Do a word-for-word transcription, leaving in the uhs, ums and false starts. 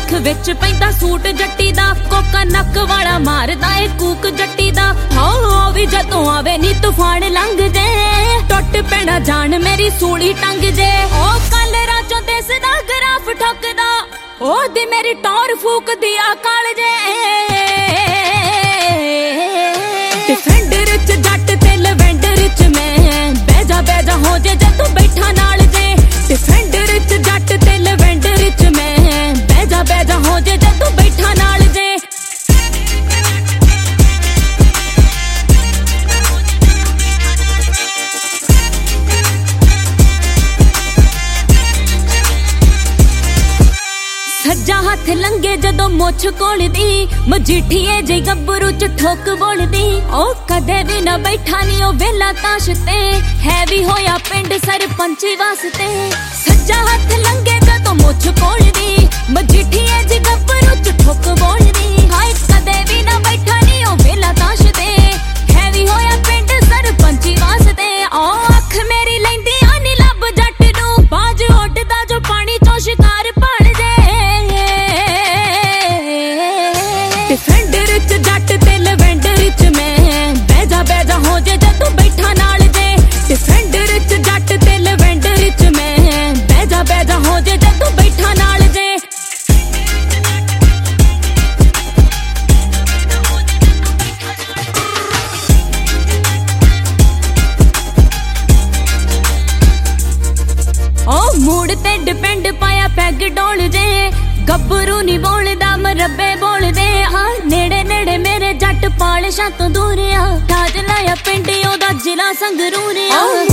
ਅੱਖ ਵਿੱਚ ਪੈਂਦਾ ਸੂਟ ਜੱਟੀ ਦਾ, ਕੋਕਾ ਨੱਕ ਵਾਲਾ ਮਾਰਦਾ ਏ ਕੂਕ ਜੱਟੀ ਦਾ। ਹੋ ਵੀ ਜਦੋਂ ਆਵੇ ਨੀ ਤੂਫਾਨ ਲੰਘ ਜੇ, ਟੁੱਟ ਪੈਣਾ ਜਾਨ ਮੇਰੀ ਸੂਲੀ ਟੰਗ ਜੇ। ਉਹ ਕੱਲ ਰਾਜੋਂ ਦਿਸਦਾ ਗਰਾਫ ਠੋਕਦਾ, ਉਹਦੀ ਮੇਰੀ ਟੌਰ ਫੂਕਦੀ ਆ ਕਾਲ ਜੇ। ਡਿਫੈਂਡਰ ਚ ਜੱਟ ਤੇ ਲਵੈਂਡਰ ਚ ਮੈਂ, ਬਹਿ ਜਾ ਬਹਿ ਜਾ ਹੋ ਜੇ ਜੇ ਤੂੰ ਬੈਠਾ ਨਾਲ ਜੇ। ਡਿਫੈਂਡਰ ਚ ਜੱਟ ਤੇ ਲਵੈਂਡਰ ਚ ਮੈਂ, ਬਹਿ ਜਾ ਬਹਿ ਜਾ ਹੋ ਜੇ ਜੇ ਤੂੰ ਬੈਠਾ ਨਾਲ ਜੇ। ਸੱਜਾ ਹੱਥ ਲੰਗੇ ਜਦੋਂ ਮੁੱਛ ਕੋਲਦੀ, ਮਜੀਠੀਏ ਜੇ ਗੱਭਰੂ ਚ ਠੋਕ ਬੋਲਦੀ। ਉਹ ਕਦੇ ਵੀ ਨਾ ਬੈਠਾ ਨੀ ਉਹ ਵੇਲਾ ਤਾਸ਼ ਤੇ, ਹੈ ਵੀ ਹੋਇਆ ਪਿੰਡ ਸਰਪੰਚ ਵਾਸਤੇ। ਸੱਜਾ ਹੱਥ ਲੰਗੇ ਜਦੋਂ ਮੁੱਛ ਕੋਲਦੀ, ਮਜੀਠੀਏ ਜੇ ਗੱਭਰੂ ਚ ਠੋਕ ਬੋਲਦੀ। ਹਾਏ ਕਦੇ ਵੀ ਨਾ ਬੈਠਾ ਨੀ ਉਹ ਵੇਲਾ ਤਾਸ਼ ਤੇ, ਹੈ ਵੀ ਹੋਇਆ ਪਿੰਡ ਸਰਪੰਚ ਵਾਸਤੇ। ਉਹ ਅੱਖ ਮੇਰੀ ਲੈਂਦੀ ਆ ਨੀ ਲੱਭ ਜੱਟ ਨੂੰ, ਬਾਜ ਉੱਡਦਾ ਜੋ ਪਾਣੀ ਚੋਂ ਸ਼ਿਕਾਰ ਭਾਲ ਜੇ। ਡਿਫੈਂਡਰ ਚ ਜੱਟ ਤੇ ਲਵੈਂਡਰ ਚ ਮੈਂ, ਬਹਿ ਜਾ ਬਹਿ ਜਾ ਹੋ ਜੇ ਜੇ ਤੂੰ ਬੈਠਾ ਨਾਲ ਜੇ। ਡਿਫੈਂਡਰ ਚ ਜੱਟ ਤੇ ਲਵੈਂਡਰ ਚ ਮੈਂ, ਬਹਿ ਜਾ ਬਹਿ ਜਾ ਹੋ ਜੇ ਜੇ ਤੂੰ ਬੈਠਾ ਨਾਲ ਜੇ। ਉਹ ਮੂਡ ਤੇ ਡਿਪੈਂਡ ਪਾਇਆ ਪੈਗ ਡੋਲ ਜੇ, ਗੱਭਰੂ ਨੀ ਬੋਲਦਾ ਮਰੱਬੇ ਬੋਲਦੇ ਆ। ਨੇੜੇ ਨੇੜੇ ਮੇਰੇ ਜੱਟ ਪਾਲਸ਼ਾਂ ਤੋਂ ਦੂਰ ਆ, ਤਾਜ ਲਾਇਆ ਪਿੰਡ ਉਹਦਾ ਜ਼ਿਲ੍ਹਾ ਸੰਗਰੂਰ ਆ।